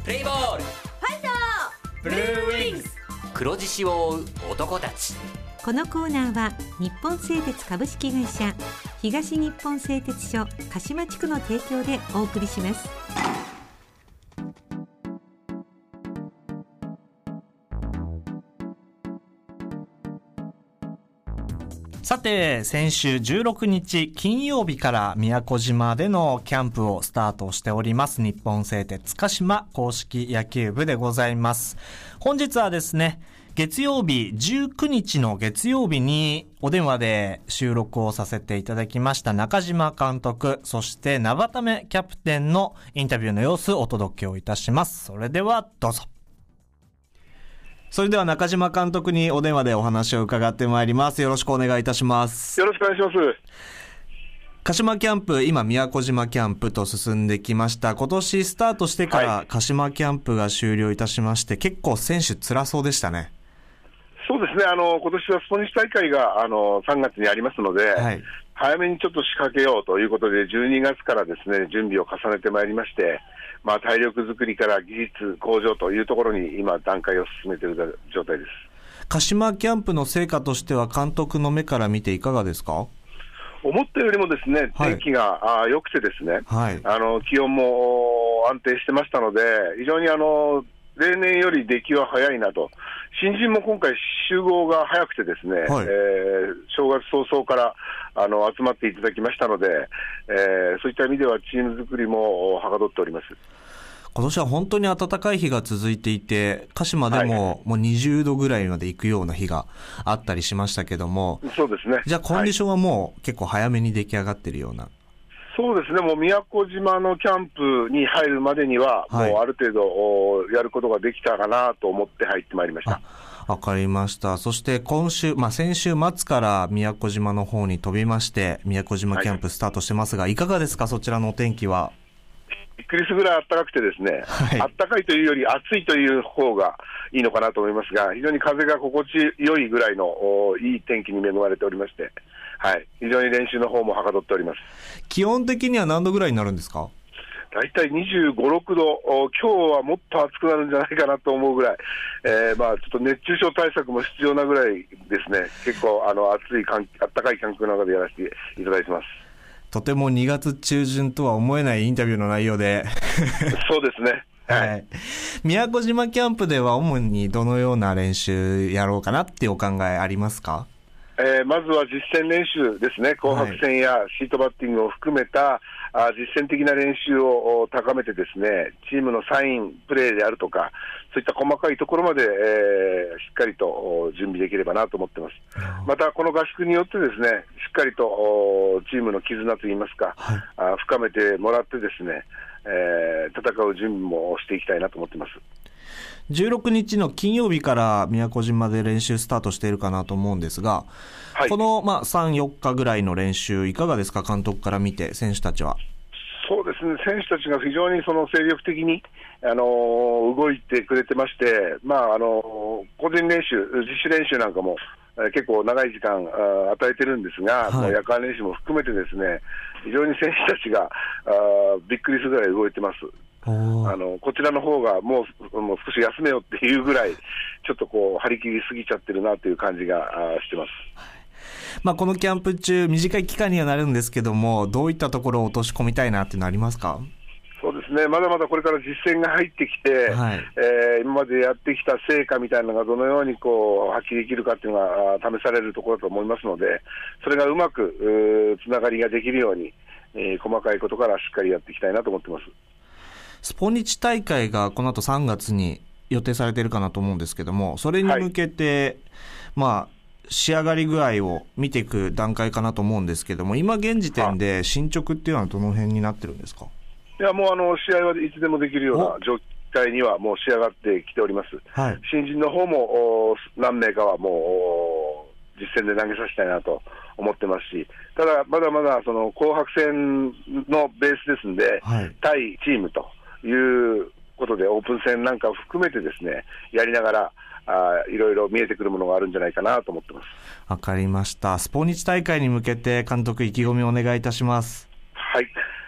プレイボール、 ファイト、 ブルーウィングス、黒獅子を追う男たち。 このコーナーは日本製鉄株式会社、東日本製鉄所鹿島地区の提供でお送りします。 さて、先週16日金曜日から宮古島でのキャンプをスタートしております日本製鉄鹿島公式野球部でございます。本日はですね、月曜日19日の月曜日にお電話で収録をさせていただきました中島監督、そして名畑目キャプテンのインタビューの様子をお届けをいたします。それではどうぞ。それでは中島監督にお電話でお話を伺ってまいります。よろしくお願いいたします。 よろしくお願いします。 鹿島キャンプ、今宮古島キャンプと進んできました。今年スタートしてから鹿島キャンプが終了いたしまして、結構選手辛そうでしたね。 そうですね、今年はスポニチ大会が3月にありますので、 はい、 早めにちょっと仕掛けようということで12月からですね、準備を重ねてまいりまして、体力作りから技術向上というところに今段階を進めている状態です。 鹿島キャンプの成果としては監督の目から見ていかがですか？ 思ったよりもですね、天気が良くてですね、 はい、 気温も安定してましたので、非常に例年より出来は早いなと。新人も今回集合が早くてですね、 はい、 正月早々から集まっていただきましたので、そういった意味ではチーム作りもはかどっております。 今年は本当に暖かい日が続いていて、鹿島でももう20度ぐらいまで行くような日があったりしましたけども、 そうですね。 じゃあコンディションはもう結構早めに出来上がってるような。 そうですね、もう宮古島のキャンプに入るまでには、もうある程度やることができたかなと思って入ってまいりました。 わかりました。そして今週、先週末から宮古島の方に飛びまして、宮古島キャンプスタートしてますが、いかがですか、そちらのお天気は。 びっくりするぐらい暖かくてですね、暖かいというより暑いという方がいいのかなと思いますが、非常に風が心地よいぐらいのいい天気に恵まれておりまして、非常に練習の方もはかどっております。 気温的には何度ぐらいになるんですか？ だいたい25、6度、今日はもっと暑くなるんじゃないかなと思うぐらい、ちょっと熱中症対策も必要なぐらいですね、結構暖かい環境の中でやらせていただいてます。 とても2月中旬とは思えないインタビューの内容でそうですね、 宮古島キャンプでは主にどのような練習やろうかなっていうお考えありますか？ まずは実践練習ですね、紅白戦やシートバッティングを含めた実践的な練習を高めてですね、チームのサインプレーであるとか、そういった細かいところまで、しっかりと準備できればなと思ってます。またこの合宿によってですね、しっかりとチームの絆といいますか、深めてもらってですね、戦う準備もしていきたいなと思ってます。 16日の金曜日から宮古島で練習スタートしているかなと思うんですが、この3、4日ぐらいの練習いかがですか、監督から見て選手たちは。 そうですね、選手たちが非常に精力的に動いてくれてまして、個人練習、自主練習なんかも結構長い時間与えてるんですが、夜間練習も含めてですね、非常に選手たちがびっくりするぐらい動いてます。こちらの方がもう少し休めよっていうぐらいちょっと張り切りすぎちゃってるなという感じがしてます。 このキャンプ中短い期間にはなるんですけども、どういったところを落とし込みたいなっていうのありますか？ そうですね、まだまだこれから実践が入ってきて、今までやってきた成果みたいなのがどのように発揮できるかっていうのが試されるところだと思いますので、それがうまくつながりができるように、細かいことからしっかりやっていきたいなと思ってます。 スポニチ大会がこの後3月に予定されているかなと思うんですけども、それに向けて、仕上がり具合を見ていく段階かなと思うんですけども、今現時点で進捗っていうのはどの辺になってるんですか？ いや、もう試合はいつでもできるような状態にはもう仕上がってきております。新人の方も何名かはもう実戦で投げさせたいなと思ってますし、ただまだまだ紅白戦のベースですんで、対チームということでオープン戦なんかを含めてですね、やりながらいろいろ見えてくるものがあるんじゃないかなと思ってます。 わかりました。スポニチ大会に向けて監督意気込みをお願いいたします。 はい、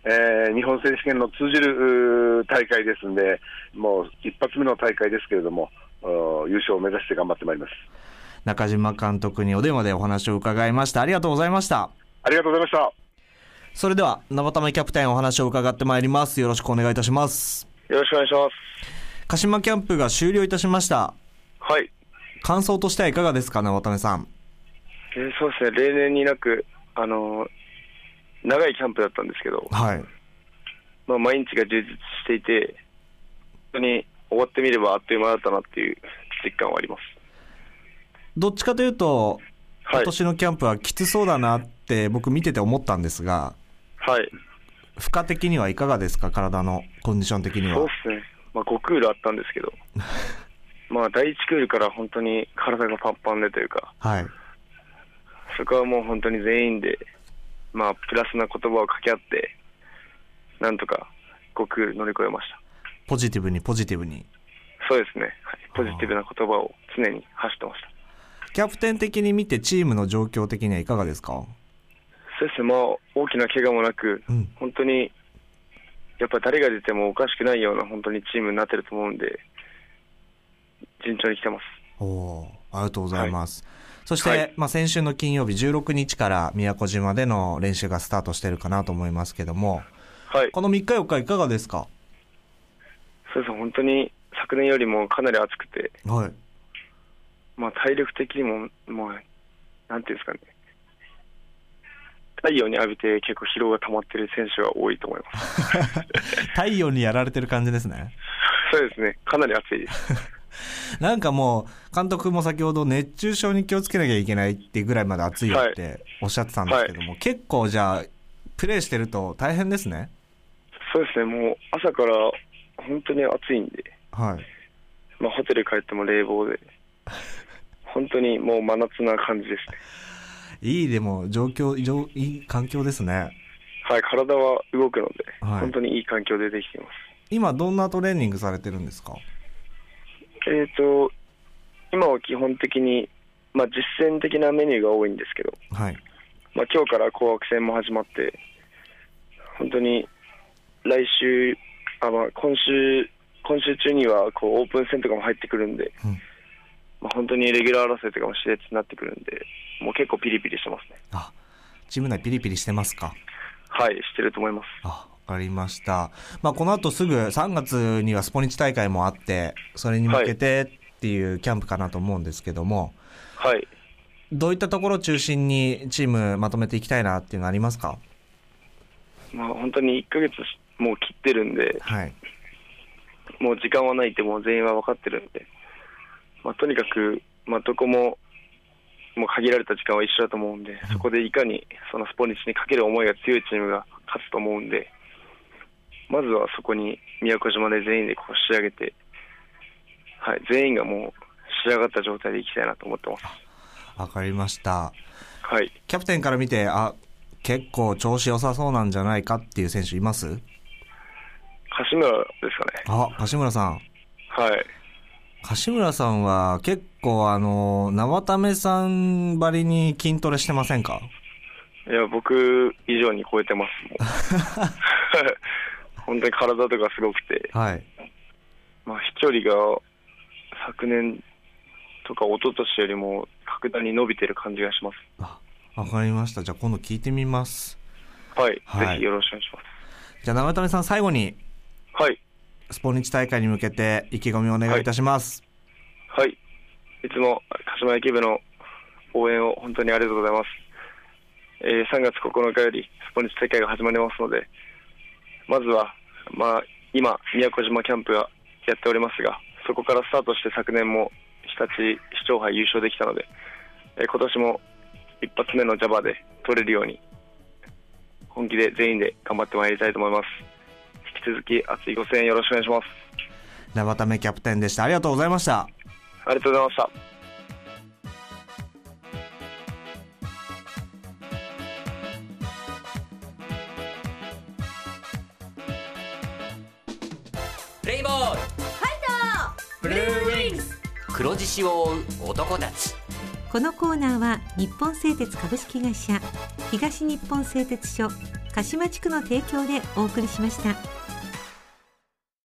日本選手権の通じる大会ですんで、もう一発目の大会ですけれども、優勝を目指して頑張ってまいります。 中島監督にお電話でお話を伺いました。ありがとうございました。 ありがとうございました。 それでは生田目キャプテンお話を伺ってまいります。よろしくお願いいたします。 よろしくお願いします。 鹿島キャンプが終了いたしました。 はい。 感想としてはいかがですか、生田目さん。 そうですね、例年になく長いキャンプだったんですけど、 はい。 毎日が充実していて、本当に終わってみればあっという間だったなっていう実感はあります。 どっちかというと、 はい、 今年のキャンプはきつそうだなって僕見てて思ったんですが、 はい。 負荷的にはいかがですか、体のコンディション的には。 そうですね、5クールあったんですけど第1クールから本当に体がパンパンでというか、 はい。 そこはもう本当に全員で、プラスな言葉を掛け合って、なんとか5クール乗り越えました。 ポジティブに。 そうですね、はい、ポジティブな言葉を常に発してました。 キャプテン的に見てチームの状況的にはいかがですか？ そうですね、大きな怪我もなく、本当にやっぱ誰が出てもおかしくないような本当にチームになってると思うんで、順調に来てます。 ありがとうございます。はい、そして、 はい、 先週の金曜日16日から宮古島での練習がスタートしてるかなと思いますけども、 はい、 この3日4日いかがですか？ そうですね、本当に昨年よりもかなり暑くて、 はい、 体力的にもなんていうんですかね、太陽に浴びて結構疲労が溜まってる選手が多いと思います太陽にやられてる感じですね。 そうですね、かなり暑いですなんかもう監督も先ほど熱中症に気をつけなきゃいけないっていうぐらいまで暑いよっておっしゃってたんですけども、はい、結構じゃあプレーしてると大変ですね。 そうですね、もう朝から本当に暑いんで、 はい、 ホテル帰っても冷房で本当にもう真夏な感じですね。 でもいい環境ですね。 はい、体は動くので、 はい、 本当にいい環境でできています。 今どんなトレーニングされてるんですか？ 今は基本的に、実践的なメニューが多いんですけど、 はい、 今日から紅白戦も始まって、本当に来週今週中にはオープン戦とかも入ってくるんで、本当にレギュラー争いとかも熾烈になってくるんで、もう結構ピリピリしてますね。 チーム内ピリピリしてますか？ はい、してると思います。 わかりました。この後すぐ3月にはスポニチ大会もあって、それに向けてっていうキャンプかなと思うんですけども、 はい、 どういったところを中心にチームまとめていきたいなっていうのありますか？ 本当に1ヶ月もう切ってるんで、 はい、 もう時間はないってもう全員は分かってるんで、とにかく、どこももう限られた時間は一緒だと思うんで、そこでいかにそのスポニチにかける思いが強いチームが勝つと思うんで、まずはそこに宮古島で全員で仕上げて、はい、全員がもう仕上がった状態でいきたいなと思ってます。 わかりました。 はい。 キャプテンから見て結構調子良さそうなんじゃないかっていう選手います？ 柏村ですかね。 柏村さん。 はい。 柏村さんは結構生田目さんばりに筋トレしてませんか？ いや、僕以上に超えてますもん本当に体とかすごくて、 はい、 飛距離が昨年とか一昨年よりも格段に伸びてる感じがします。 わかりました。じゃあ今度聞いてみます。 はい、ぜひよろしくお願いします。 じゃあ生田目さん、最後に、 はい、 スポニチ大会に向けて意気込みをお願いいたします。 はい、いつも鹿島野球部の応援を本当にありがとうございます。3月9日よりスポニチ大会が始まりますので、まずは、今宮古島キャンプがやっておりますが、そこからスタートして昨年も日立市長杯優勝できたので、今年も一発目のジャバーで取れるように本気で全員で頑張ってまいりたいと思います。引き続き熱いご声援よろしくお願いします。 生田目キャプテンでした。ありがとうございました。 ありがとうございました。 プレイボールファイトブルーウィングス、黒獅子を追う男たち。 このコーナーは日本製鉄株式会社、東日本製鉄所、 鹿島地区の提供でお送りしました。